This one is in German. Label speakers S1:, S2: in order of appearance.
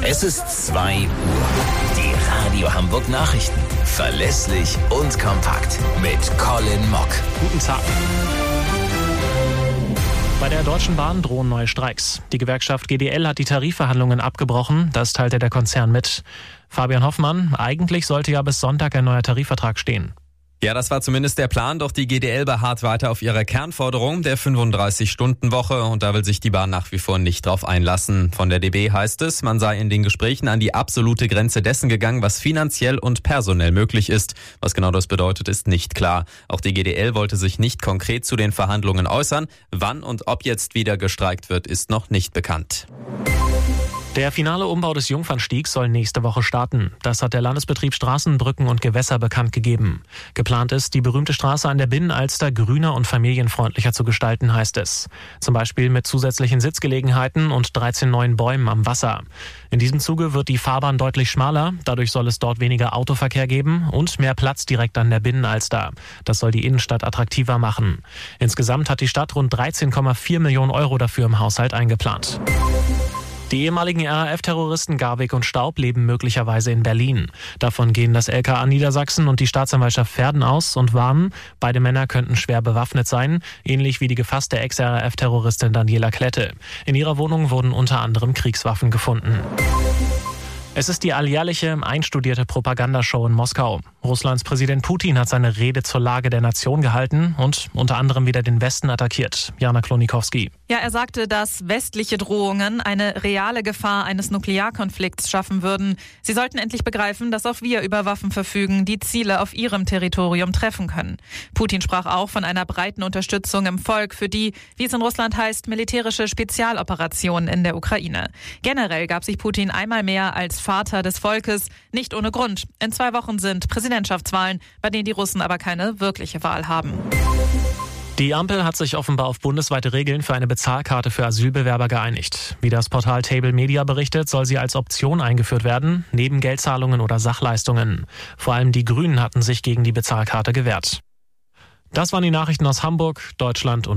S1: Es ist 2 Uhr. Die Radio Hamburg Nachrichten. Verlässlich und kompakt. Mit Colin Mock.
S2: Guten Tag. Bei der Deutschen Bahn drohen neue Streiks. Die Gewerkschaft GDL hat die Tarifverhandlungen abgebrochen. Das teilte der Konzern mit. Fabian Hoffmann, eigentlich sollte ja bis Sonntag ein neuer Tarifvertrag stehen.
S3: Ja, das war zumindest der Plan, doch die GDL beharrt weiter auf ihrer Kernforderung der 35-Stunden-Woche und da will sich die Bahn nach wie vor nicht drauf einlassen. Von der DB heißt es, man sei in den Gesprächen an die absolute Grenze dessen gegangen, was finanziell und personell möglich ist. Was genau das bedeutet, ist nicht klar. Auch die GDL wollte sich nicht konkret zu den Verhandlungen äußern. Wann und ob jetzt wieder gestreikt wird, ist noch nicht bekannt.
S2: Der finale Umbau des Jungfernstiegs soll nächste Woche starten. Das hat der Landesbetrieb Straßen, Brücken und Gewässer bekannt gegeben. Geplant ist, die berühmte Straße an der Binnenalster grüner und familienfreundlicher zu gestalten, heißt es. Zum Beispiel mit zusätzlichen Sitzgelegenheiten und 13 neuen Bäumen am Wasser. In diesem Zuge wird die Fahrbahn deutlich schmaler. Dadurch soll es dort weniger Autoverkehr geben und mehr Platz direkt an der Binnenalster. Das soll die Innenstadt attraktiver machen. Insgesamt hat die Stadt rund 13,4 Millionen Euro dafür im Haushalt eingeplant. Die ehemaligen RAF-Terroristen Garwig und Staub leben möglicherweise in Berlin. Davon gehen das LKA Niedersachsen und die Staatsanwaltschaft Verden aus und warnen, beide Männer könnten schwer bewaffnet sein, ähnlich wie die gefasste Ex-RAF-Terroristin Daniela Klette. In ihrer Wohnung wurden unter anderem Kriegswaffen gefunden. Es ist die alljährliche, einstudierte Propagandashow in Moskau. Russlands Präsident Putin hat seine Rede zur Lage der Nation gehalten und unter anderem wieder den Westen attackiert. Jana Klonikowski.
S4: Ja, er sagte, dass westliche Drohungen eine reale Gefahr eines Nuklearkonflikts schaffen würden. Sie sollten endlich begreifen, dass auch wir über Waffen verfügen, die Ziele auf ihrem Territorium treffen können. Putin sprach auch von einer breiten Unterstützung im Volk für die, wie es in Russland heißt, militärische Spezialoperation in der Ukraine. Generell gab sich Putin einmal mehr als Vater des Volkes, nicht ohne Grund. In 2 Wochen sind Präsidentschaftswahlen, bei denen die Russen aber keine wirkliche Wahl haben.
S2: Die Ampel hat sich offenbar auf bundesweite Regeln für eine Bezahlkarte für Asylbewerber geeinigt. Wie das Portal Table Media berichtet, soll sie als Option eingeführt werden, neben Geldzahlungen oder Sachleistungen. Vor allem die Grünen hatten sich gegen die Bezahlkarte gewehrt. Das waren die Nachrichten aus Hamburg, Deutschland und